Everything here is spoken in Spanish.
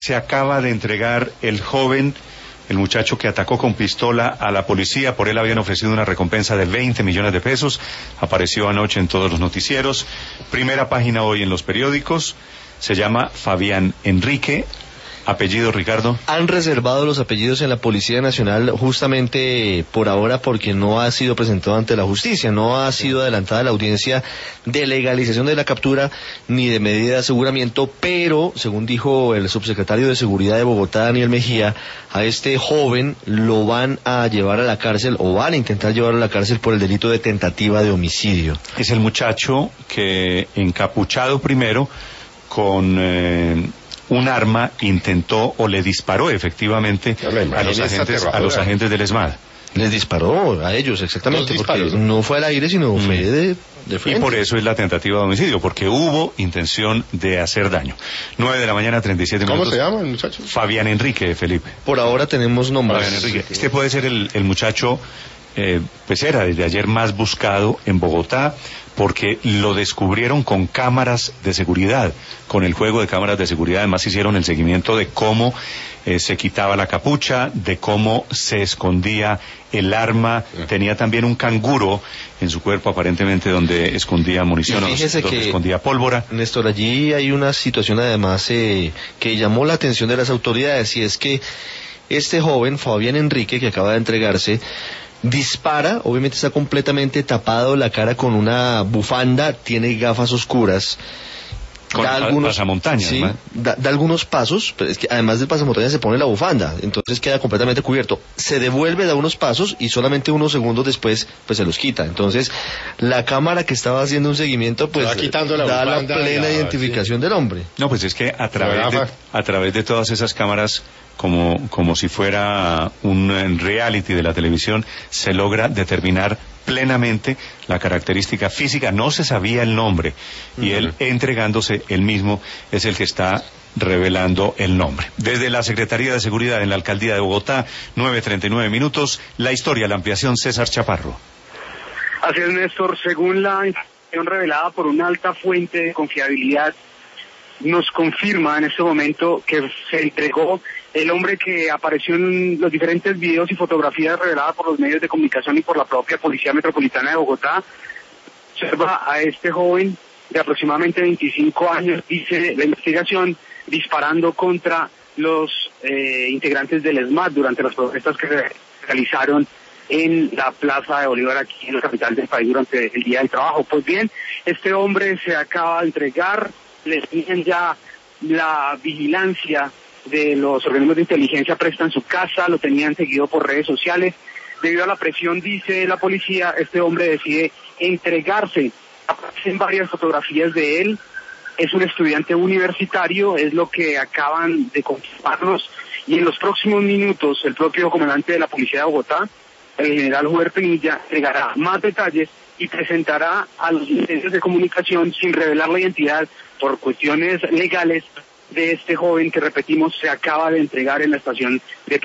Se acaba de entregar el joven, el muchacho que atacó con pistola a la policía. Por él habían ofrecido una recompensa de 20 millones de pesos. Apareció anoche en todos los noticieros. Primera página hoy en los periódicos. Se llama Fabián Enrique. ¿Apellido, Ricardo? Han reservado los apellidos en la Policía Nacional justamente por ahora porque no ha sido presentado ante la justicia, no ha sido adelantada la audiencia de legalización de la captura ni de medida de aseguramiento, pero, según dijo el subsecretario de Seguridad de Bogotá, Daniel Mejía, a este joven lo van a llevar a la cárcel o van a intentar llevarlo a la cárcel por el delito de tentativa de homicidio. Es el muchacho que, encapuchado primero, con un arma intentó o le disparó efectivamente a los agentes del ESMAD. Les disparó a ellos, exactamente, porque no fue al aire, sino fue de frente. Y por eso es la tentativa de homicidio, porque hubo intención de hacer daño. 9:37 a.m. ¿Cómo se llama el muchacho? Fabián Enrique, Felipe. Por ahora tenemos nombres. Fabián Enrique. Este puede ser el muchacho, pues era desde ayer más buscado en Bogotá, porque lo descubrieron con cámaras de seguridad, con el juego de cámaras de seguridad. Además hicieron el seguimiento de cómo se quitaba la capucha, de cómo se escondía el arma. Tenía también un canguro en su cuerpo, aparentemente, donde escondía munición, donde escondía pólvora. Néstor, allí hay una situación además que llamó la atención de las autoridades, y es que este joven, Fabián Enrique, que acaba de entregarse, dispara, obviamente está completamente tapado la cara con una bufanda, tiene gafas oscuras. Da algunos pasamontañas, sí, da algunos pasos, pero es que además del pasamontañas se pone la bufanda, entonces queda completamente cubierto. Se devuelve, da unos pasos y solamente unos segundos después pues se los quita. Entonces la cámara que estaba haciendo un seguimiento pues da la plena identificación del hombre. No, pues es que a través de todas esas cámaras, como si fuera un reality de la televisión, se logra determinar plenamente la característica física. No se sabía el nombre, y él, entregándose él mismo, es el que está revelando el nombre. Desde la Secretaría de Seguridad en la Alcaldía de Bogotá, 9:39 minutos, la historia, la ampliación, César Chaparro. Así es, Néstor. Según la información revelada por una alta fuente de confiabilidad, nos confirma en este momento que se entregó el hombre que apareció en los diferentes videos y fotografías reveladas por los medios de comunicación y por la propia Policía Metropolitana de Bogotá. Observa a este joven de aproximadamente 25 años, dice la investigación, disparando contra los integrantes del ESMAD durante las protestas que se realizaron en la Plaza de Bolívar, aquí en la capital del país, durante el Día del Trabajo. Pues bien, este hombre se acaba de entregar, le tenían ya la vigilancia de los organismos de inteligencia presta en su casa, lo tenían seguido por redes sociales. Debido a la presión, dice la policía, este hombre decide entregarse. Aparecen varias fotografías de él. Es un estudiante universitario, es lo que acaban de confirmarnos, y en los próximos minutos el propio comandante de la Policía de Bogotá, el general Juber Pinilla, entregará más detalles y presentará a los medios de comunicación, sin revelar la identidad por cuestiones legales, de este joven que, repetimos, se acaba de entregar en la estación de